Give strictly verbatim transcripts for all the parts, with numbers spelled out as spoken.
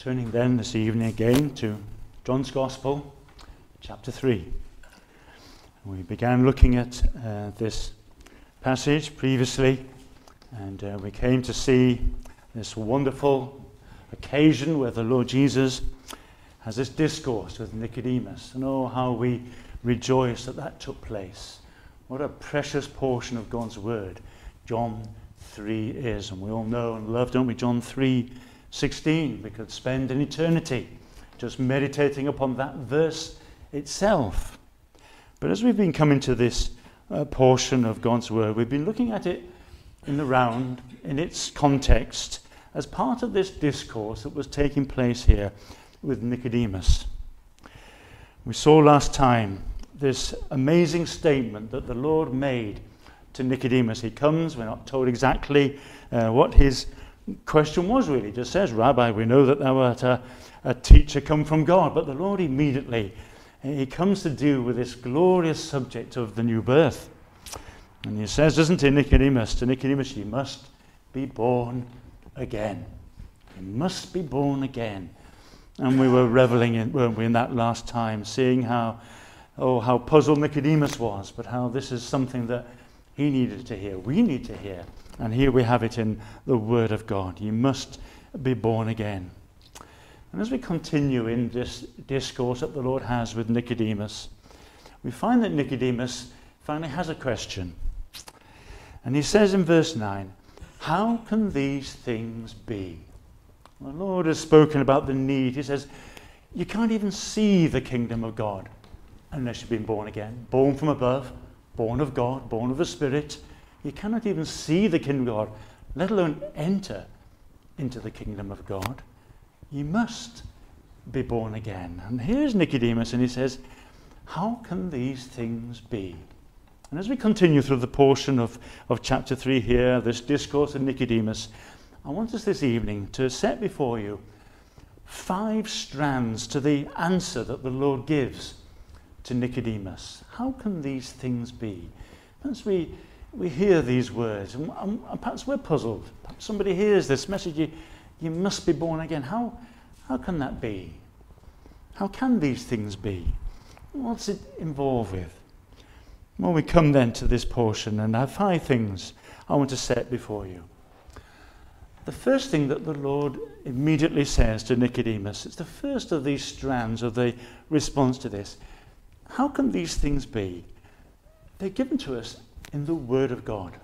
Turning then this evening again to John's Gospel, chapter three. We began looking at uh, this passage previously, and uh, we came to see this wonderful occasion where the Lord Jesus has this discourse with Nicodemus. And oh, how we rejoice that that took place. What a precious portion of God's word John three is. And we all know and love, don't we, John three sixteen. We could spend an eternity just meditating upon that verse itself. But as we've been coming to this uh, portion of God's word, we've been looking at it in the round, in its context, as part of this discourse that was taking place here with Nicodemus. We saw last time this amazing statement that the Lord made to Nicodemus. He comes, we're not told exactly uh, what his question was really. It just says, Rabbi, we know that thou art a, a teacher come from God. But the Lord immediately, he comes to deal with this glorious subject of the new birth. And he says, doesn't he, Nicodemus, to Nicodemus, you must be born again. You must be born again. And we were reveling in, weren't we, in that last time, seeing how, oh, how puzzled Nicodemus was, but how this is something that he needed to hear, we need to hear. And here we have it in the Word of God. You must be born again. And as we continue in this discourse that the Lord has with Nicodemus, we find that Nicodemus finally has a question. And he says in verse nine, how can these things be? The Lord has spoken about the need. He says, you can't even see the kingdom of God unless you've been born again, born from above, born of God, born of the Spirit. You cannot even see the kingdom of God, let alone enter into the kingdom of God. You must be born again. And here's Nicodemus, and he says, how can these things be? And as we continue through the portion of, of chapter three here, this discourse of Nicodemus, I want us this evening to set before you five strands to the answer that the Lord gives to Nicodemus. How can these things be? As we we hear these words, and, and perhaps we're puzzled. Perhaps somebody hears this message, you, you must be born again. How, how can that be? How can these things be? What's it involved with? Well, we come then to this portion, and I have five things I want to set before you. The first thing that the Lord immediately says to Nicodemus, it's the first of these strands of the response to this. How can these things be? They're given to us in the Word of God.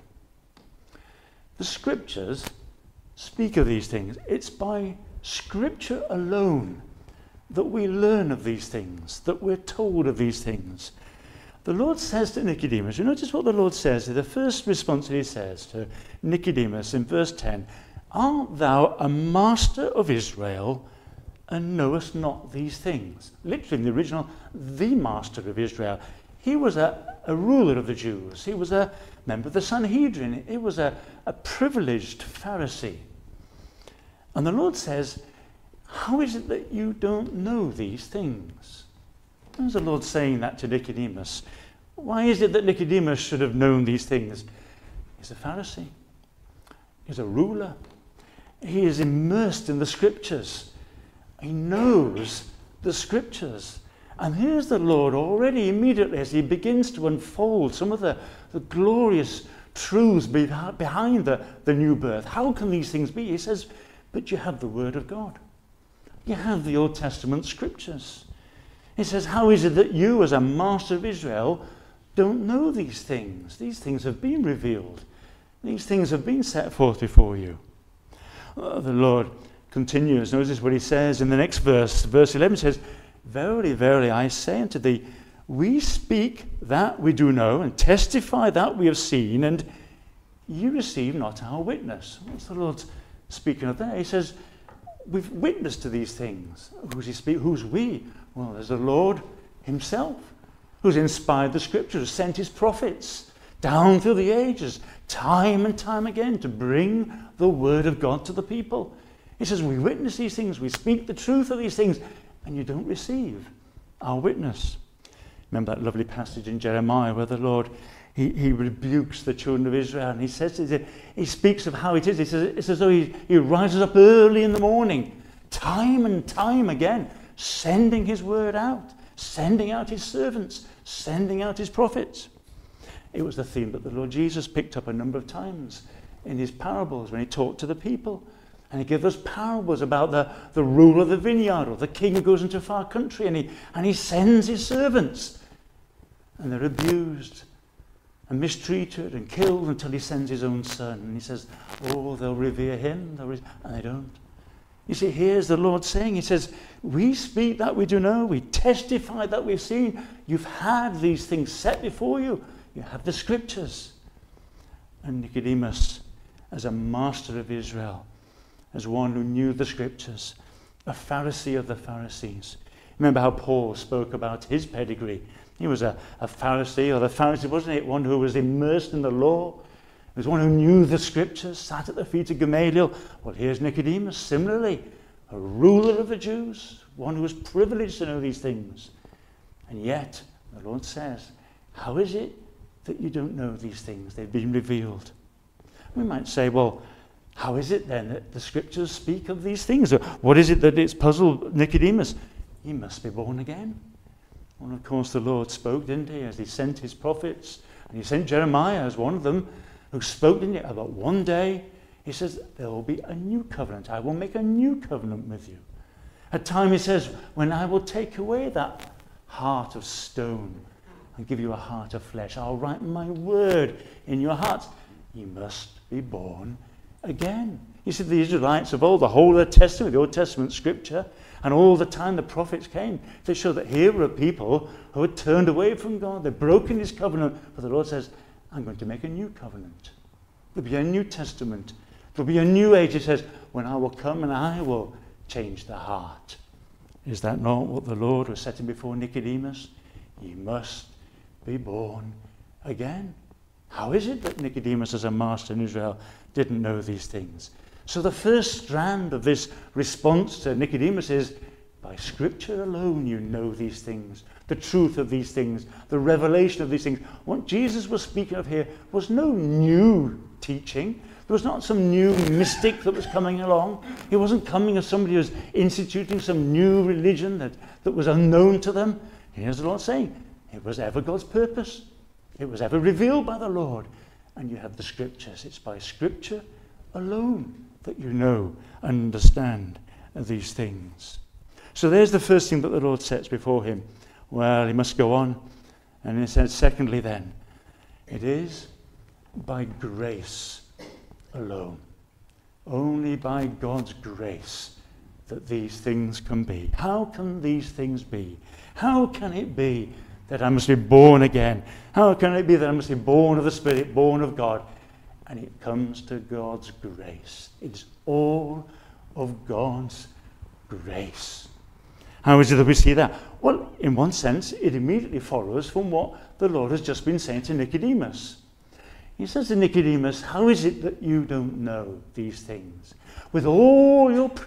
The Scriptures speak of these things. It's by Scripture alone that we learn of these things, that we're told of these things. The Lord says to Nicodemus, you notice what the Lord says, the first response that he says to Nicodemus in verse ten, art thou a master of Israel and knowest not these things? Literally in the original, the master of Israel. He was a, a ruler of the Jews. He was a member of the Sanhedrin. He was a, a privileged Pharisee. And the Lord says, how is it that you don't know these things? Why is the Lord saying that to Nicodemus? Why is it that Nicodemus should have known these things? He's a Pharisee. He's a ruler. He is immersed in the Scriptures. He knows the Scriptures. And here's the Lord already immediately as he begins to unfold some of the, the glorious truths behind the, the new birth. How can these things be? He says, but you have the Word of God. You have the Old Testament Scriptures. He says, how is it that you as a master of Israel don't know these things? These things have been revealed. These things have been set forth before you. Uh, the Lord continues. Notice what he says in the next verse. Verse eleven says, verily, verily, I say unto thee, we speak that we do know, and testify that we have seen, and ye receive not our witness. What's the Lord speaking of there? He says, we've witnessed to these things. Who's he speak? Who's we? Well, there's the Lord himself, who's inspired the Scriptures, sent his prophets down through the ages, time and time again, to bring the word of God to the people. He says, we witness these things, we speak the truth of these things, and you don't receive our witness. Remember that lovely passage in Jeremiah where the Lord, he, he rebukes the children of Israel, and he says, he speaks of how it is. He says, it's as though he, he rises up early in the morning time and time again, sending his word out, sending out his servants, sending out his prophets. It was the theme that the Lord Jesus picked up a number of times in his parables when he talked to the people. And he gave us parables about the, the ruler of the vineyard or the king who goes into a far country, and he, and he sends his servants. And they're abused and mistreated and killed until he sends his own son. And he says, oh, they'll revere him. They'll re-. And they don't. You see, here's the Lord saying, he says, we speak that we do know. We testify that we've seen. You've had these things set before you. You have the scriptures. And Nicodemus, as a master of Israel, as one who knew the scriptures, a Pharisee of the Pharisees. Remember how Paul spoke about his pedigree. He was a, a Pharisee, or the Pharisee, wasn't he? One who was immersed in the law. He was one who knew the scriptures, sat at the feet of Gamaliel. Well, here's Nicodemus, similarly, a ruler of the Jews, one who was privileged to know these things. And yet, the Lord says, how is it that you don't know these things? They've been revealed. We might say, well, how is it then that the scriptures speak of these things? Or what is it that it's puzzled Nicodemus? He must be born again. Well, of course, the Lord spoke, didn't he, as he sent his prophets. And he sent Jeremiah as one of them, who spoke, didn't he, about one day. He says, there will be a new covenant. I will make a new covenant with you. At time he says, when I will take away that heart of stone and give you a heart of flesh, I'll write my word in your hearts. You must be born again. You see, the Israelites of old, the whole of the Testament, the Old Testament scripture, and all the time the prophets came, they show that here were people who had turned away from God. They'd broken his covenant. But the Lord says, I'm going to make a new covenant. There'll be a new testament. There'll be a new age. He says, when I will come and I will change the heart. Is that not what the Lord was setting before Nicodemus? You must be born again. How is it that Nicodemus, as a master in Israel, didn't know these things? So the first strand of this response to Nicodemus is, by scripture alone you know these things, the truth of these things, the revelation of these things. What Jesus was speaking of here was no new teaching. There was not some new mystic that was coming along. He wasn't coming as somebody who was instituting some new religion that, that was unknown to them. Here's the Lord saying, it was ever God's purpose. It was ever revealed by the Lord. And you have the scriptures. It's by scripture alone that you know and understand these things. So there's the first thing that the Lord sets before him. Well, he must go on. And he says, secondly then, it is by grace alone. Only by God's grace that these things can be. How can these things be? How can it be that I must be born again? How can it be that I must be born of the Spirit, born of God? And it comes to God's grace. It's all of God's grace. How is it that we see that? Well, in one sense, it immediately follows from what the Lord has just been saying to Nicodemus. He says to Nicodemus, how is it that you don't know these things? With all your